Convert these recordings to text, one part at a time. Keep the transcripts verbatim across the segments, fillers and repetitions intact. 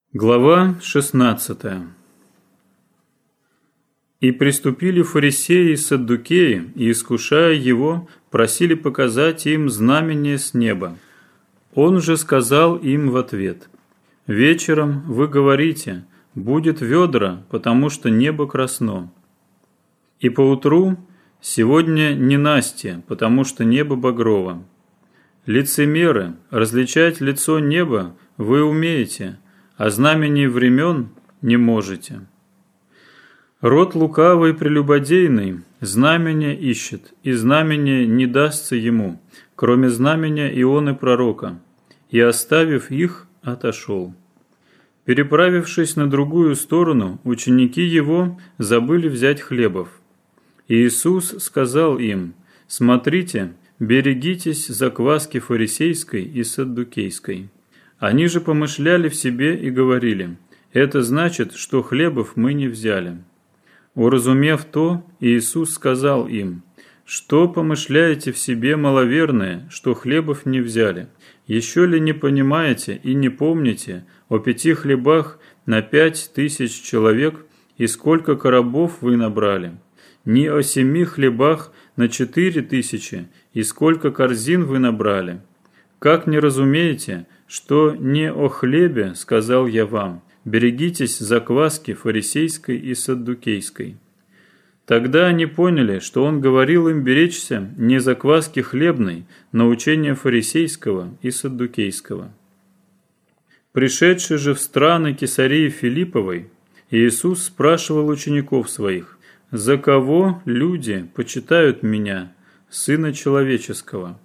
Глава шестнадцатая. «И приступили фарисеи и саддукеи, и, искушая его, просили показать им знамение с неба. Он же сказал им в ответ: «Вечером вы говорите: будет ведра, потому что небо красно. И поутру: сегодня ненастье, потому что небо багрово. Лицемеры, различать лицо неба вы умеете, а знамений времен не можете. Род лукавый и прелюбодейный знамения ищет, и знамение не дастся ему, кроме знамения Ионы пророка, и, оставив их, отошел. Переправившись на другую сторону, ученики его забыли взять хлебов. И Иисус сказал им: смотрите, берегитесь закваски фарисейской и саддукейской». Они же помышляли в себе и говорили: это значит, что хлебов мы не взяли. Уразумев то, Иисус сказал им: что помышляете в себе, маловерные, что хлебов не взяли? Еще ли не понимаете и не помните о пяти хлебах на пять тысяч человек, и сколько коробов вы набрали? Ни о семи хлебах на четыре тысячи, и сколько корзин вы набрали? Как не разумеете, что не о хлебе сказал я вам: берегитесь закваски фарисейской и саддукейской? Тогда они поняли, что он говорил им беречься не закваски хлебной, но учения фарисейского и саддукейского. Пришедший же в страны Кесарии Филипповой, Иисус спрашивал учеников своих: «За кого люди почитают меня, Сына Человеческого?»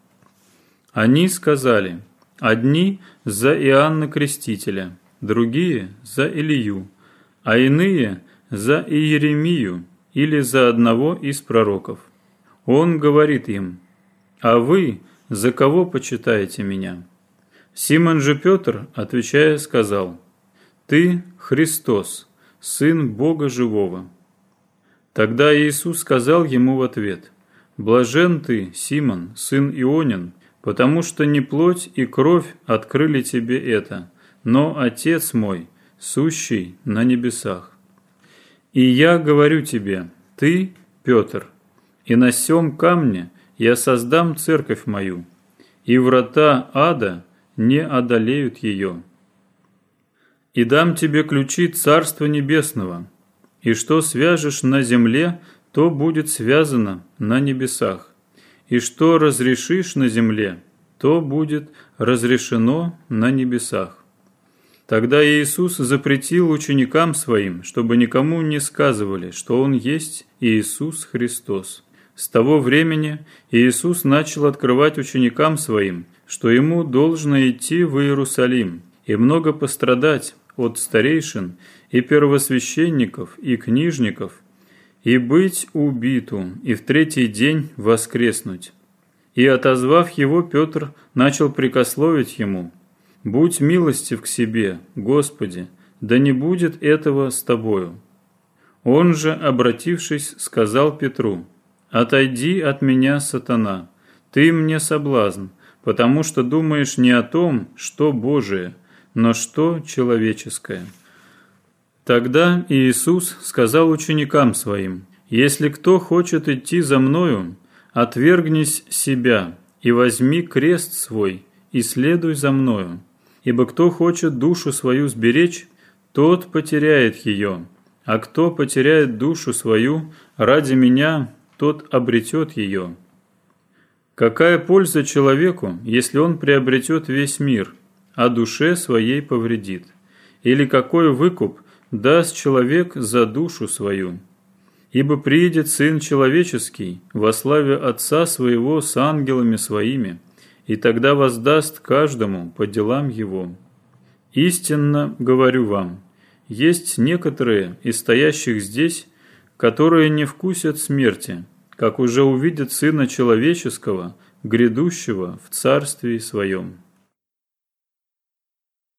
Они сказали: одни за Иоанна Крестителя, другие за Илию, а иные за Иеремию или за одного из пророков. Он говорит им: а вы за кого почитаете меня? Симон же Петр, отвечая, сказал: ты Христос, Сын Бога Живого. Тогда Иисус сказал ему в ответ: блажен ты, Симон, сын Ионин, потому что не плоть и кровь открыли тебе это, но Отец мой, сущий на небесах. И я говорю тебе: ты, Петр, и на сем камне я создам церковь мою, и врата ада не одолеют ее. И дам тебе ключи Царства Небесного, и что свяжешь на земле, то будет связано на небесах. И что разрешишь на земле, то будет разрешено на небесах. Тогда Иисус запретил ученикам своим, чтобы никому не сказывали, что Он есть Иисус Христос. С того времени Иисус начал открывать ученикам своим, что Ему должно идти в Иерусалим и много пострадать от старейшин и первосвященников и книжников, и быть убиту, и в третий день воскреснуть. И, отозвав его, Петр начал прекословить ему: «Будь милостив к себе, Господи, да не будет этого с тобою». Он же, обратившись, сказал Петру: «Отойди от меня, сатана, ты мне соблазн, потому что думаешь не о том, что Божие, но что человеческое». Тогда Иисус сказал ученикам своим: «Если кто хочет идти за Мною, отвергнись себя и возьми крест свой и следуй за Мною. Ибо кто хочет душу свою сберечь, тот потеряет ее, а кто потеряет душу свою ради Меня, тот обретет ее. Какая польза человеку, если он приобретет весь мир, а душе своей повредит? Или какой выкуп даст человек за душу свою? Ибо приидет Сын Человеческий во славе Отца Своего с ангелами Своими, и тогда воздаст каждому по делам его. Истинно говорю вам, есть некоторые из стоящих здесь, которые не вкусят смерти, как уже увидят Сына Человеческого, грядущего в Царстве Своем».